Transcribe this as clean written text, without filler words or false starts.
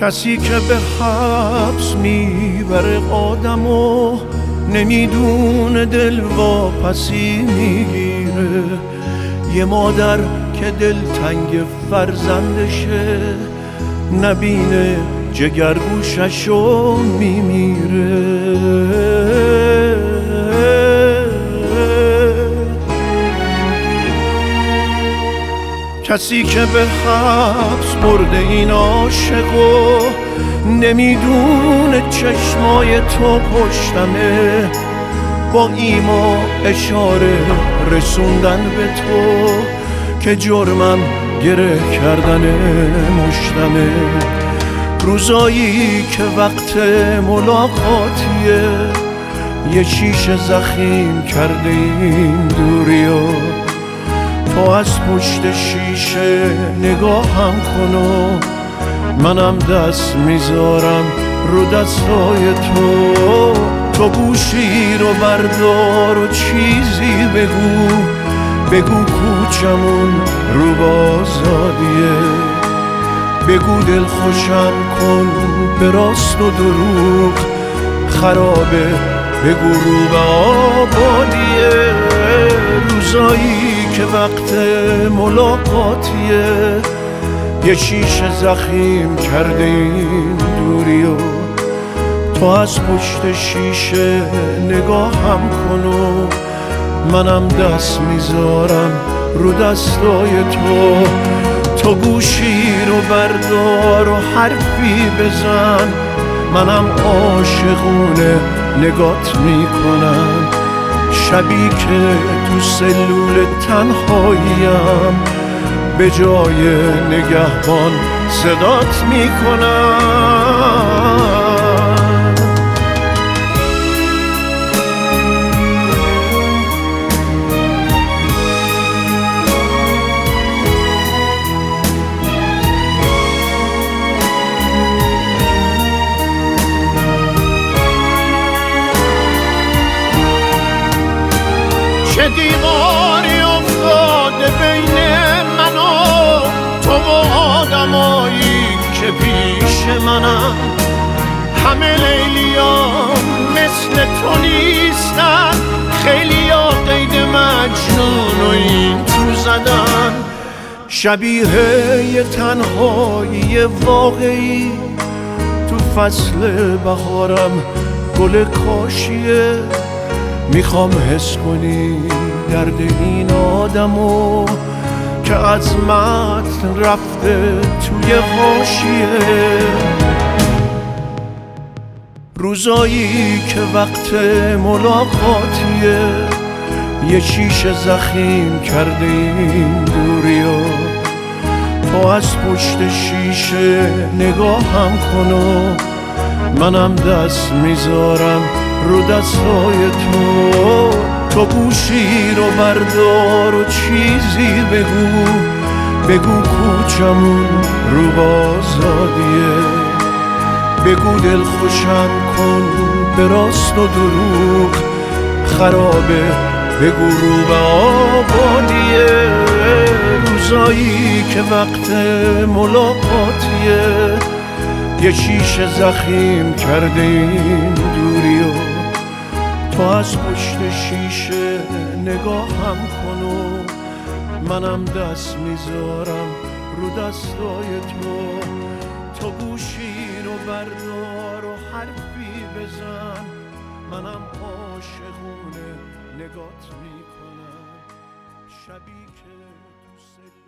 کسی که به حبس میبره آدمو نمیدونه دل واپسی میگیره. یه مادر که دلتنگ فرزندشه نبینه جگرگوششو میمیره. کسی که به حبس برده این عاشقو نمیدونه چشمای تو پشتمه، با ایما اشاره رسوندن به تو که جرمم گره کردن مشتمه. روزایی که وقت ملاقاتیه یه شیشه زخیم کرده این دوریا، تو از پشت شیشه نگاهم کن و منم دست میذارم رو دستای تو. تو گوشی رو بردار و چیزی بگو کوچمون رو بازادیه، بگو دل خوشم کن به راست و دروغ خرابه، بگو رو به آبادیه. روزایی که وقت ملاقاتیه یه شیشه زخیم کرده این دوریو، تو از پشت شیشه نگاهم کن و منم دست میذارم رو دستای تو. تو گوشی رو بردار و حرفی بزن، منم عاشقونه نگات میکنم. شبی که تو سلول تنهاییم به جای نگهبان صدات میکنم. چه دیواری افتاده بین من و تو و آدمایی که پیش منم، همه لیلیام مثل تو نیستن، خیلیا قید مجنون و این تو زدن. شبیه یه تنهایی واقعی تو فصل بهارم گل کاشیه، میخوام حس کنی درد این آدمو که از متن رفته توی حاشیه. روزایی که وقت ملاقاتیه یه شیشه زخیم کرده این دوریا، تو از پشت شیشه نگاهم کن و منم دست میذارم رو دستای تو. تو گوشی رو بردار و چیزی بگو کوچمون رو بازادیه، بگو دل خوشم کن به راست و دروغ خرابه، بگو رو به آبادیه. روزایی که وقت ملاقاتیه یه شیشه زخیم کرده این دوریو، تو از پشت شیشه نگاهم کن و منم دست میذارم رو دستای تو. تو گوشی رو بردار و حرفی بزن، منم عاشقونه نگات میکنم. شبی که تو